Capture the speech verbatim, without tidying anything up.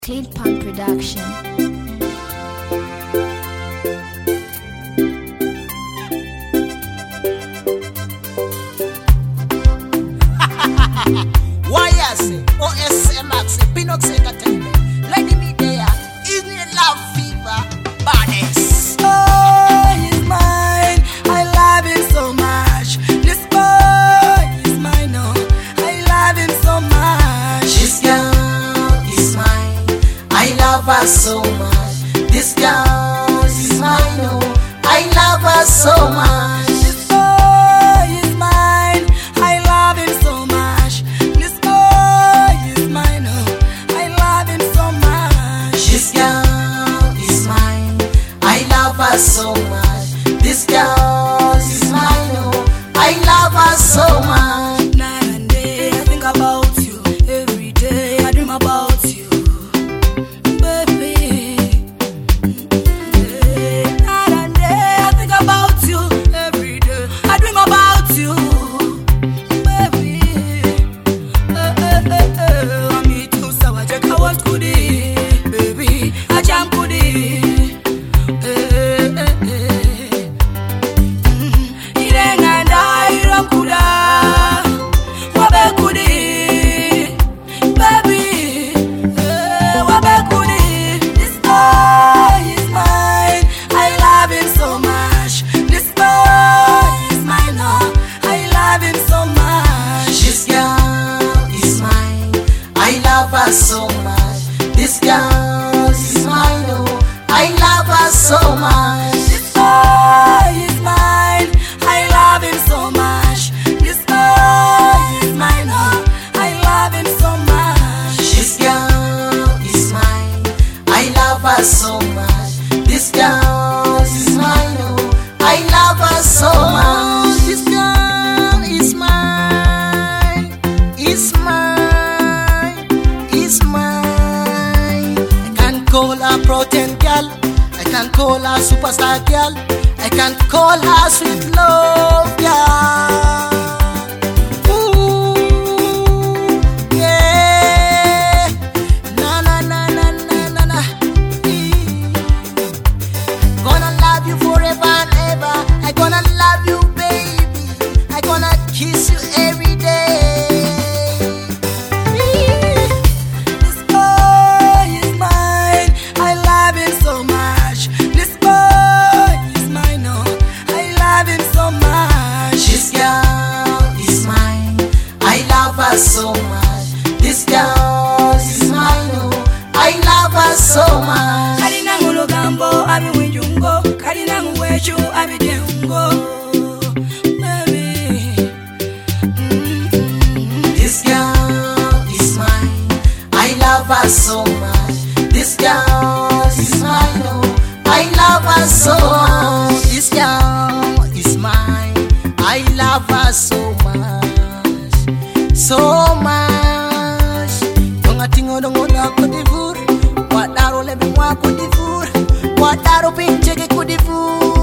Clean Punk Production. Y S, O S M X, Pinox Entertainment. Lady me there, is me love fever, bodies. Oh, he's mine. I love him so much. This boy is mine. Oh, I love him so much. This girl is mine. I love her so much. This girl is mine. Oh, I love her so much. This boy is mine. I love him so much. This boy is mine. Oh, I love him so much. This girl is mine. I love her so much. This girl is mine. Oh, I love her so much. Night and day, I think about you. Every day, I dream about you, baby. Yeah. Night and day, I think about you. Every day, I dream about you, baby. Eh, eh, eh, eh. I meet you, so I check out what could it, baby. I jam could it. Eh, eh, eh, eh. Irenganda, iramkuda. Wabe kudi, baby. Eh, wabe kudi. This boy is mine. I love him so much. This boy is mine. Oh, I love him so much. This girl is mine. I love her so much. This girl is mine. Oh, I love her so much. This boy is mine. I love him so much. This boy is mine. Oh, I love him so much. This girl is mine. I love her so much. This girl is mine. Oh, I love her so much. This girl is mine. Is mine. Is mine. I can call her protein girl. I can call her superstar girl. I can call her sweet love girl. Ooh, yeah. Na na na na na na na. I'm gonna love you forever and ever. I'm gonna love you, baby. I'm gonna kiss you every day. This boy is mine. I love him so much. This boy is mine. Oh, I love him so much. This girl is mine. I love her so much. This girl is mine. Oh, I love her so much. Kalina ngulugambo abi winjungo. Kalina ngwechu abi dengo. Baby. Mm-hmm. This girl is mine. I love her so much. This girl is mine. Oh, I love her so much. This girl is mine. I love her so much. So much. Tonga tingo dongo na kudivur. Wadaro lebi mwa kudivur. Wadaro pinche ke kudivur.